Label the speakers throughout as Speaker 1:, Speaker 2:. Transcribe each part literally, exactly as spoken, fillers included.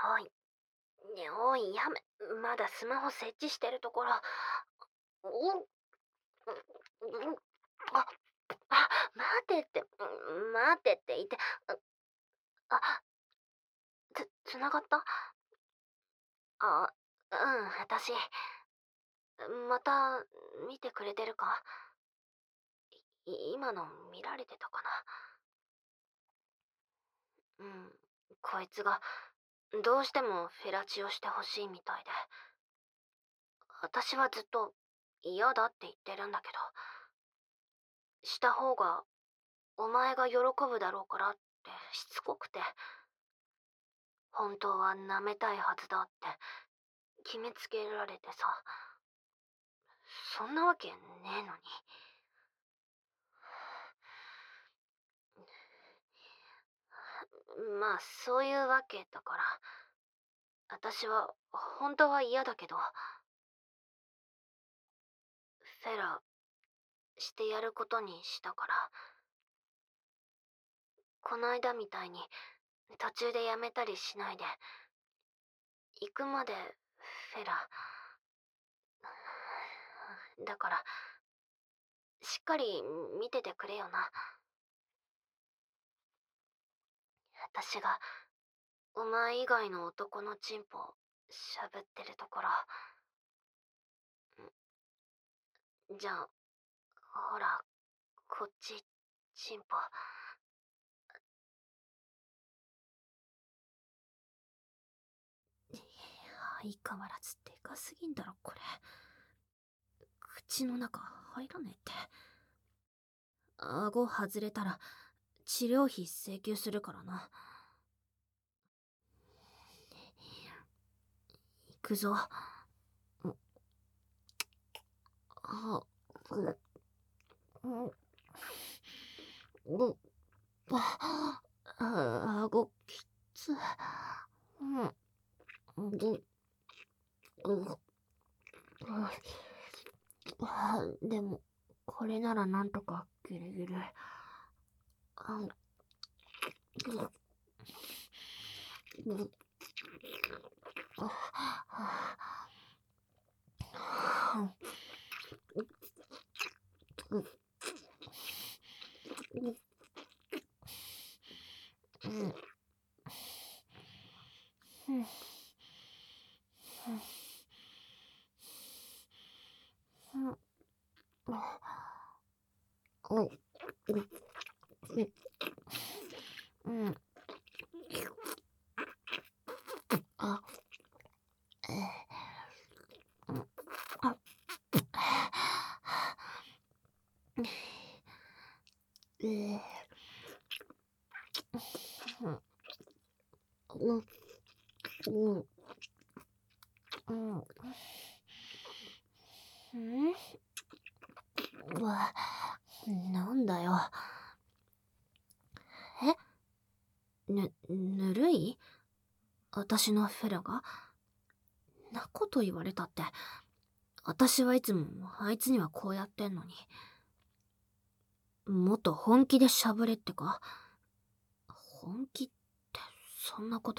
Speaker 1: おい、ねおい、やめ、まだスマホ設置してるところ。お、うん、あ、あ、待てって、うん待てって言って、あ、つ、つながった。あ、うん、私、また、見てくれてるか？い今の見られてたかな？うん、こいつが、どうしてもフェラチオしてほしいみたいで。私はずっと嫌だって言ってるんだけど、した方がお前が喜ぶだろうからってしつこくて、本当は舐めたいはずだって決めつけられてさ、そんなわけねえのに。まあそういうわけだから、私は本当は嫌だけど、フェラしてやることにしたから、この間みたいに途中でやめたりしないで、行くまでフェラ、だから、しっかり見ててくれよな。私が、お前以外の男のチンポ、しゃぶってるところ。じゃあ、ほら、こっち、チンポ。相変わらずでかすぎんだろ、これ。口の中入らねえって。顎外れたら、治療費請求するからな。行くぞ。あ、う、う、う、あ、あ、顎きつ。うん、で、う、あ、でも、これならなんとかギリギリ。あ、う、う、あ、う、う、うん、うん、うん、うん、うん、あ、えー、あ、えー、うん、うん、うん、うん、うわ、なんだよ。え？ぬ、ぬるい？私のフェラが？なこと言われたって。私はいつもあいつにはこうやってんのに。もっと本気でしゃぶれってか？本気って、そんなこと。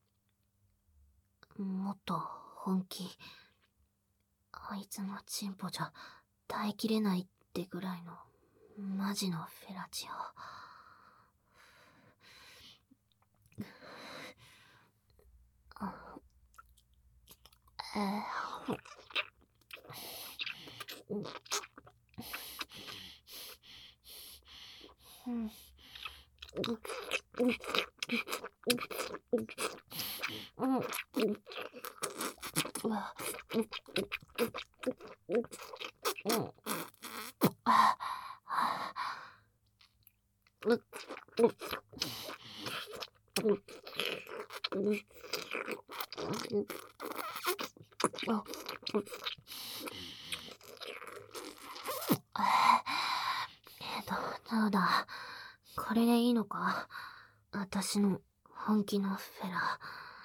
Speaker 1: もっと本気。あいつのチンポじゃ耐えきれないってぐらいのマジのフェラチオ。あ、えー、うん、うん、うん、うん、うわ、うん、うん、あ、う、う、う、う、あ、う、ど、どうだ。これでいいのか？私の本気のフェラ。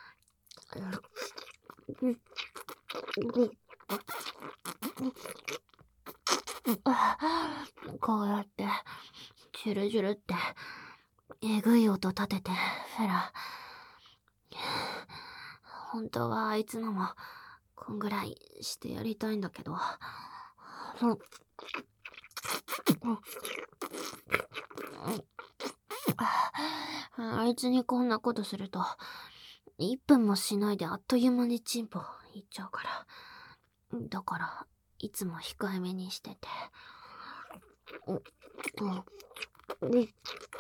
Speaker 1: こうやって、ジュルジュルって、えぐい音立てて、フェラ。 本当はあいつのも、こんぐらいしてやりたいんだけど。うん。あいつにこんなことすると、いっぷんもしないであっという間にチンポいっちゃうから。だから、いつも控えめにしてて。うん。うん。うん。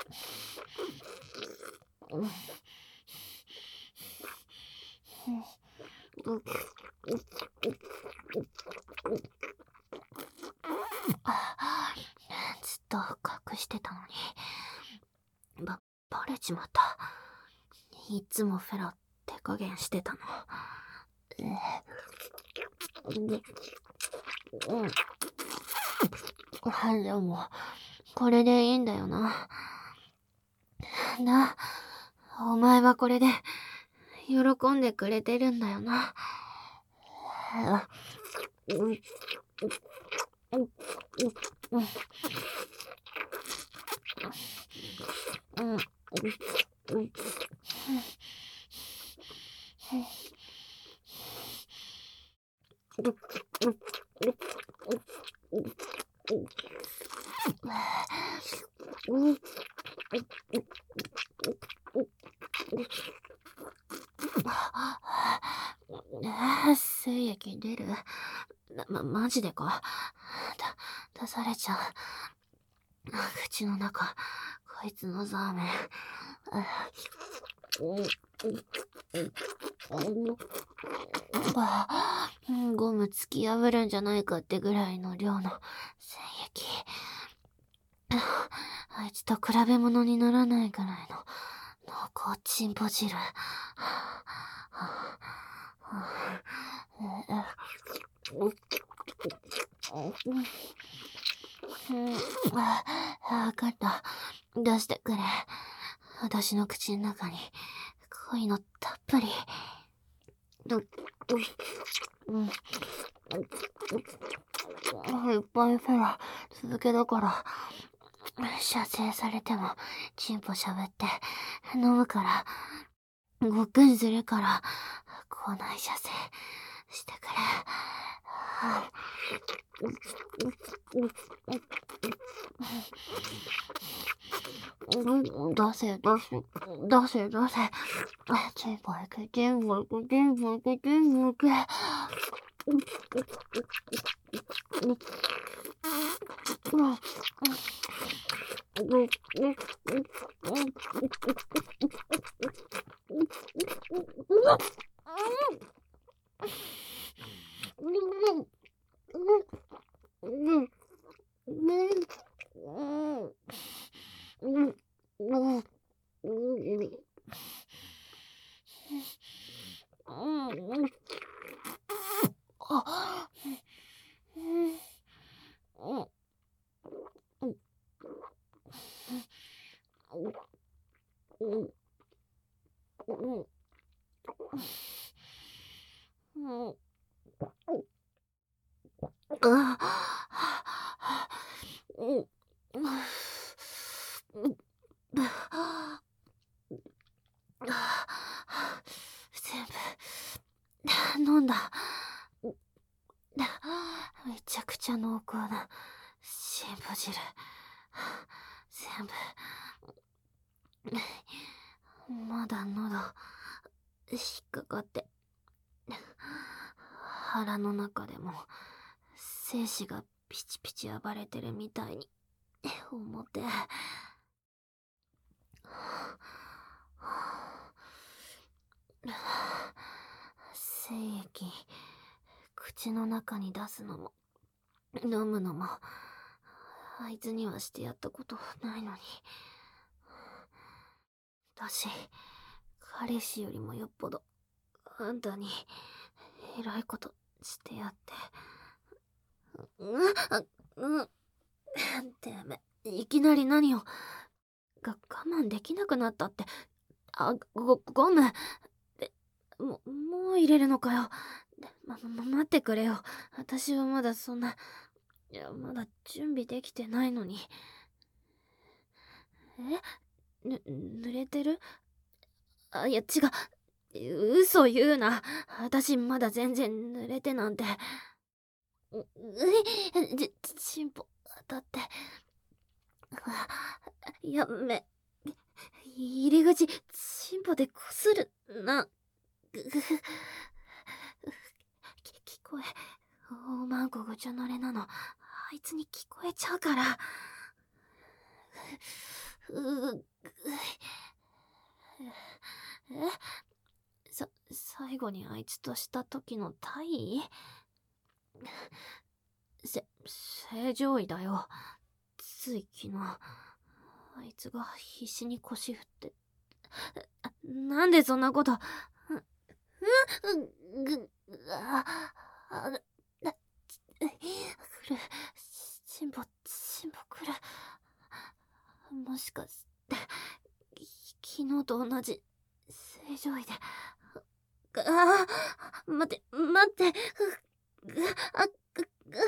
Speaker 1: ずっと隠してたのに。ば、バレちまった。いつもフェラ手加減してたの。うん。でも、これでいいんだよな。な、お前はこれで、喜んでくれてるんだよな。うん。うん。うん。うん。精液出る？ま、マジでか？だ、出されちゃう。口の中、こいつのザーメン。ゴム突き破るんじゃないかってぐらいの量の精液。あいつと比べ物にならないぐらいの濃厚チンポ汁。わかった。出してくれ。私の口の中に濃いのたっぷり。うん。いっぱいフェラ続けだから、射精されてもチンポ喋って飲むから、ごっくんするから、口内射精してくれ。出せ、出せ、出せ、出せ。チンポ行く、チンポ行く、チンポ行く、チンポ行く。全部飲んだ。めちゃくちゃ濃厚なシンポ汁。全部。まだ喉引っかかって、腹の中でも精子がピチピチ暴れてるみたいに思って。精液口の中に出すのも飲むのもあいつにはしてやったことないのに。だし、彼氏よりもよっぽどあんたに偉いことしてやって。うん、うん。てめえ、いきなり何を。が、我慢できなくなったって。あ、ご、ゴム。で、も、もう入れるのかよ。ま、ま、待ってくれよ。私はまだそんな、いや、まだ準備できてないのに。えぬ、濡れてる？あ、いや、違う。 嘘言うな。私まだ全然濡れてなんて。う、うい、ち、チンポ当たって。やめ。入り口、チンポでこするな。ぐぐき聞こえ、おまんこごちゃ慣れなの。あいつに聞こえちゃうから。ううえさ、最後にあいつとした時の体位せ、正常位だよ。つい昨日、あいつが必死に腰振って。なんでそんなこと。う、う、ぐ、あ、あ、な、くる、チンポ、チンポくる。もしかして、昨日と同じ、正常位で。ああ、待って、待って。あ、ぐ、ぐ、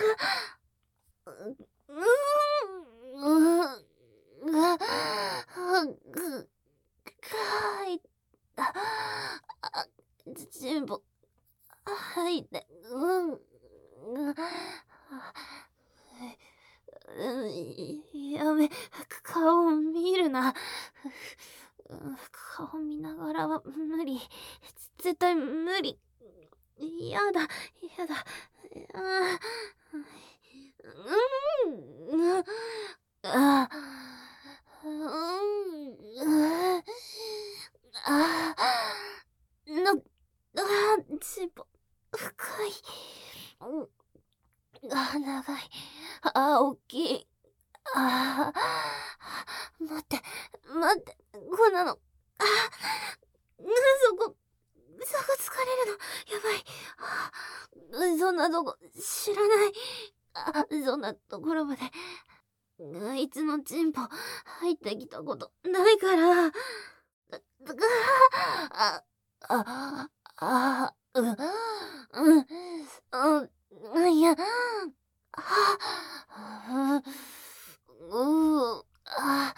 Speaker 1: う、う、う、ぐ、かい、あ、あ、全部、吐いて、うん、うん、やめ、顔見るな。顔見ながらは無理。絶対無理。やだ、やだ。あうん、うん、あうん、あな、あちぼ、深い。あ、長い。あ、大きい。あ待って、待って、こんなの。あそこ、そこ疲れるの。やばい。あそんなとこ、知らない。あ、そんなところまで。あいつのチンポ、入ってきたことないから。あ、あ、あ、う、うん、うん、いや、あ、う、う、あ、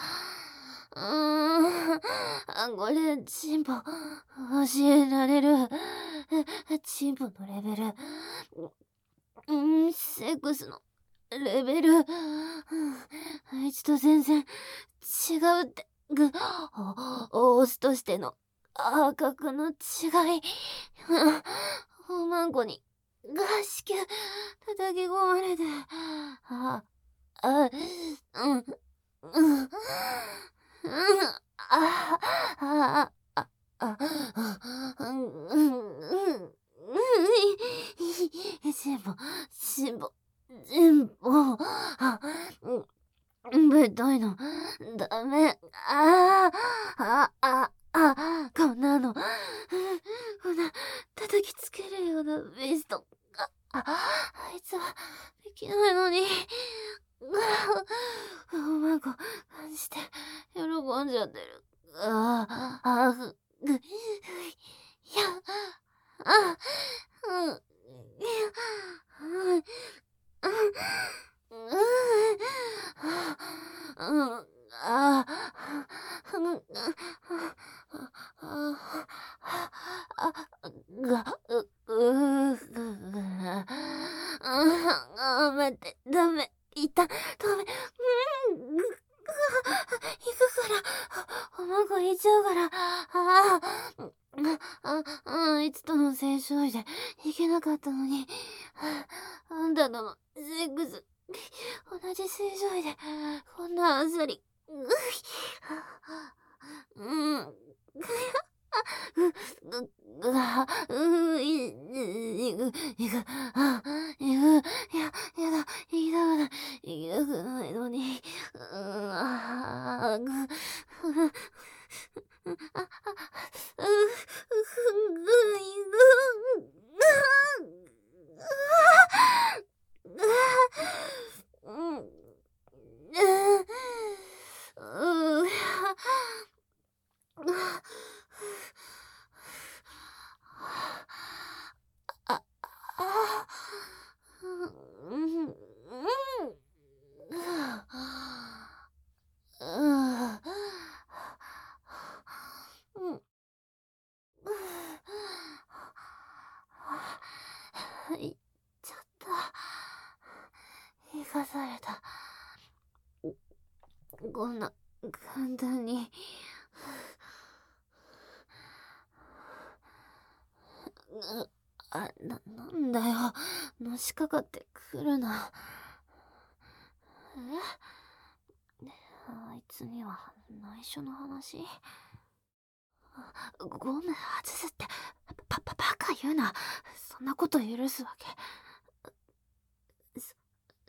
Speaker 1: うん、これ、チンポ、教えられる。チンポのレベル、うん、セックスのレベル、あいつと全然違うって、ぐ、お、オスとしての赤くの違い、おまんこに、合宿、叩き込まれて、あ、あ、うん、うん、うん、あ、あ、あ、あ、うん、うん、うん、しんぼ、しんぼ、しんぼ、あ、うん、ぶっといの、ダメ、ああ、あ、あ、あ、こんなの、こんな、叩きつけるようなベスト、あ、あ、あいつは、できないのに、おまんこ、感じて、喜んじゃってる。ああ、あ、ぐ、ぐ、いや、あ、うん、いや、うん、うん、うん、あ、うん、あ、が、う、う、あ、待って、ダメ、いた、ダメ、うん、ぐ、行くから、おまんこ行っちゃうから、ああ、あ、あいつとの青少位で行けなかったのに、あんたとのセックス、同じ正常位で、こんなあっさり、うん、う、ぐ、ぐ、う、い、いく、いく、あ、いく、いや、やだ、行きたくない、行きたくないのに、うん、あ、ぐ、あ、あ、う、ぐ、ぐ、ぐ、うん、うん、あ、あ、うん、うん、うん、 いっちゃった。生かされた。こんな簡単に。うあ、な、なんだよ。のしかかってくるな。えあいつには内緒の話。ゴム外すって、パパバカ言うな。そんなこと許すわけ。そ、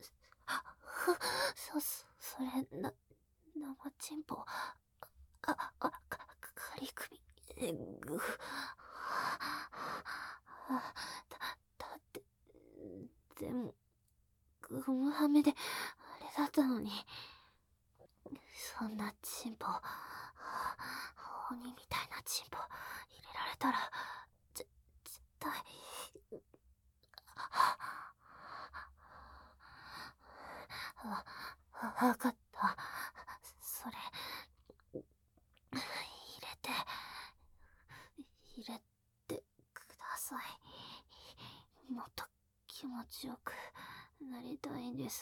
Speaker 1: そ、そ、それ、な、生チンポ。あ、あ、か、仮首。え、ぐ、だ、だって、でも、ゴムはめで、あれだったのに。そんなチンポ、鬼みたいなチンポ、入れられたら、ぜ、絶対、わ、わかった。それ、入れて、入れてください。もっと気持ちよくなりたいんです。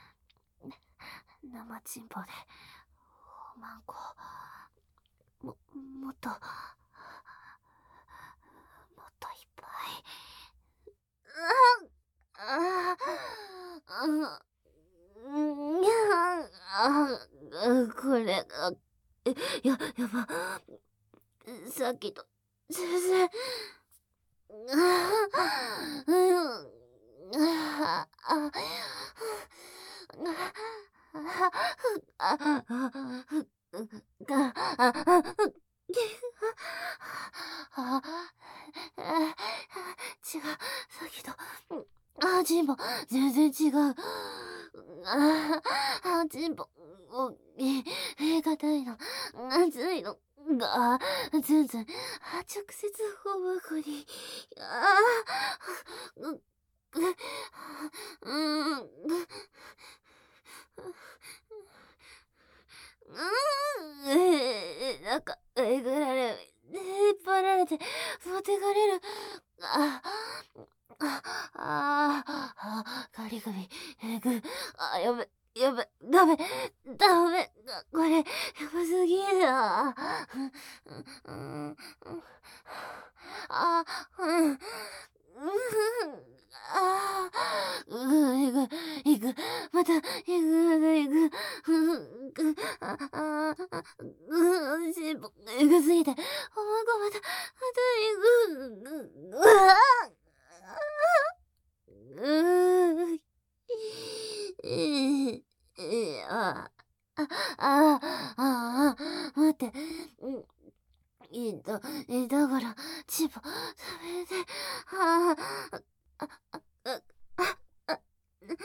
Speaker 1: 生チンポで、おまんこ、も、もっと、もっといっぱい。ああ、うん、これ、あ、や、やば。さっきと、全然、違う、さっきと、あ、チンポ、全然違う。あ、あ、チンポ、お、え、硬いの、熱いの、が、ずんずん、あ、直接頬箱に、あ、う、う、うん、うん、えー、なんか、えぐられる、引っ張られて、持ってかれる、あ、あ、あ、あ、ガリガリ、えぐ、あ、やべ、やべ、ダメ、ダメ、これ、やばすぎるな。うん、うん、あ、うん、うん、ああ、うん、いく、いく、また、いく、またいく、うん、く、あ、あ、うん、しんぽ、いくすぎて、おまごまた、またいく、うわうー、い、い、あ、あ、あ、あ、あ、待って、うん、いだ、いだから、チンポ、ダメで、ああ、あ、あ、あ、あ、あ、う、う、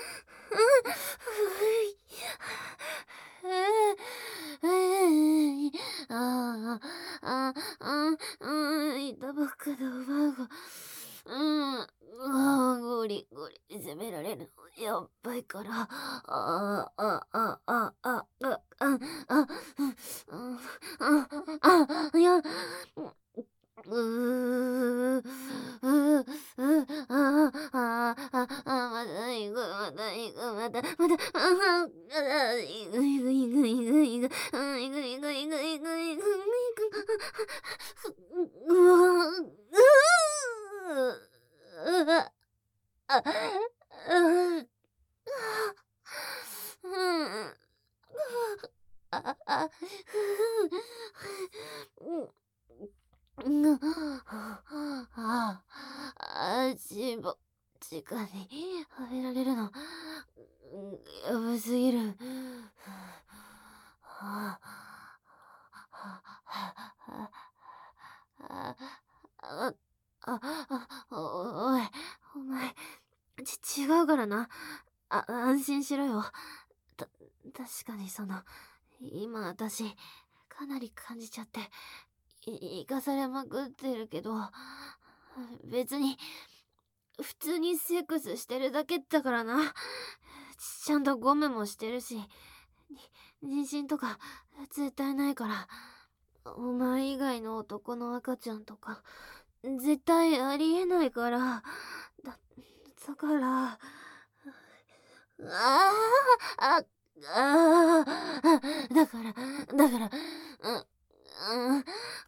Speaker 1: うい、ああ、あ、あ、うん、いたばっかのおばあが、うん、あ、ゴリゴリ攻められるのやっばいから、ああ、あ、あ、あ、あ、あ、あ、あ、うん、あ、あ、あ、いや、ううううああああまた行くまた行くまたまたああ行く行く行く行く行くあ行く行く行く行く行く行くうわううああうんああうんうん、ああ、チンポ、直に食べられるの、やばすぎる。はあ、あ、あ、お、おい、お前、ち、違うからな。あ、安心しろよ。た、確かにその、今私、かなり感じちゃって、い、生かされまくってるけど、別に、普通にセックスしてるだけだからな。ちゃんとゴムもしてるし、に妊娠とか絶対ないから。お前以外の男の赤ちゃんとか、絶対ありえないから。だ、 朝から、ああ、あ、ああ、だから、だから、うん、うん、あ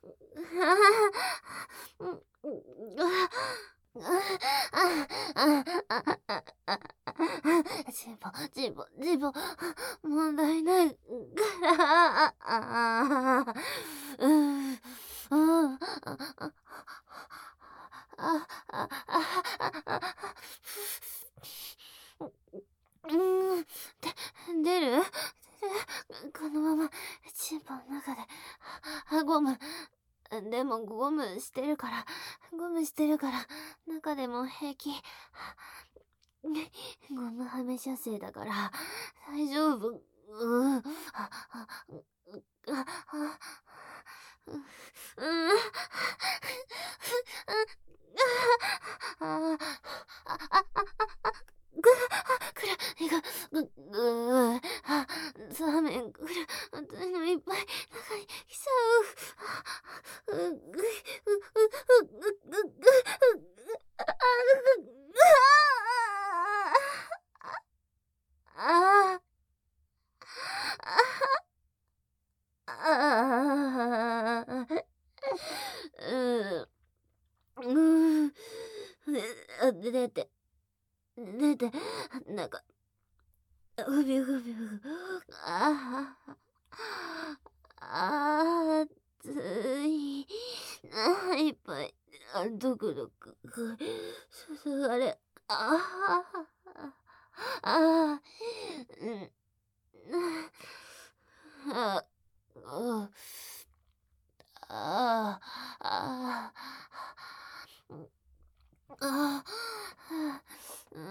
Speaker 1: あ、うん、ああ、ああ、ああ、ああ、チンポ、チンポ、チンポ、問題ないから、ああ、うん、うん、ああ、ああ、ああ、うーん、で出る？このままチンポの中で、はゴム、でもゴムしてるから、ゴムしてるから、中でも平気。ゴムはめ射精だから、大丈夫。うん。あ、あ、う、あ、あ、う、うん。あ、あ、あ、あ、あ、あ、ぐ、あ、くる、いが、ぐ、ぐ、あ、ザーメン、くる、私のいっぱい中に来ちゃう。う、ぐ、う、う、う、う、う、ぐ、ぐ、あ、ぐ、ぐ、ああ、ああ、うん、うん、出て、出て、なんか、ふびふびふ、ああ、ああ、つい、あ、いっぱい、あ、ドクドク、注がれ、ああ、ああ、うん、ああ、ああ、ああ、ああ、うん、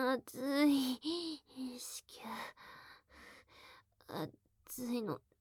Speaker 1: 暑い。子宮、暑いの